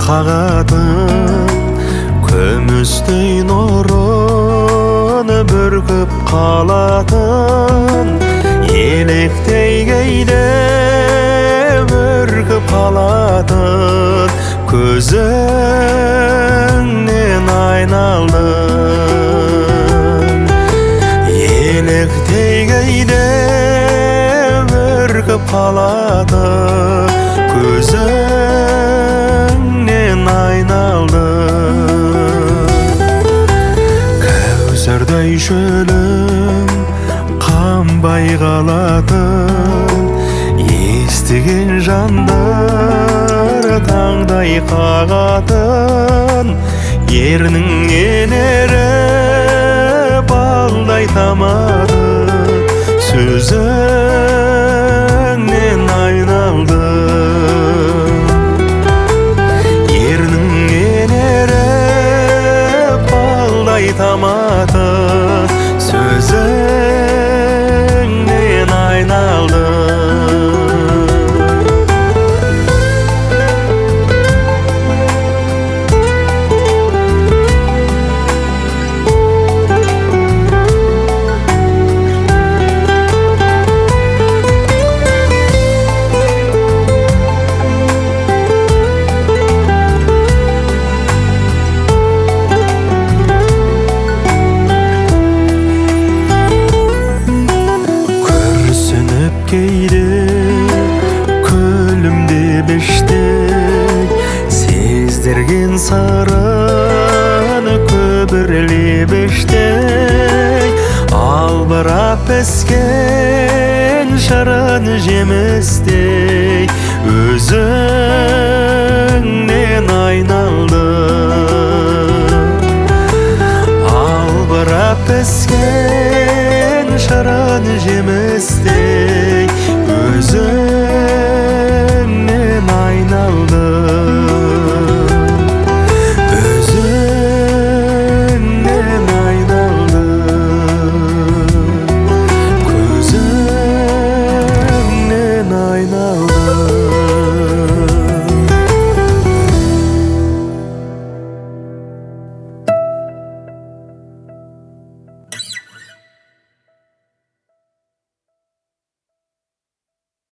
қағатын күмістей нұрын бүркіп қалатын електей кейде бүркіп қалатын көзіңнен айналдым електей кейде бүркіп қалатын көзіңнен айналдым кәусардай шөлім қанбай қалатын естіген жандар таңдай қағатын ернің енері балдай тамады сөзіңнен айналдым ернің енері балдай тамады сөзіңнен айналдым кейде күлімдеп іштей сездірген сырын күбірлеп іштей албырап піскен шырын жемістей өзіңнен айналдым албырап піскен шырын жемістей